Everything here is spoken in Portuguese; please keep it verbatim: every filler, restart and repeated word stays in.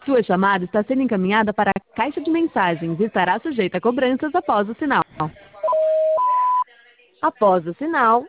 Sua chamada está sendo encaminhada para a caixa de mensagens e estará sujeita a cobranças após o sinal. Após o sinal,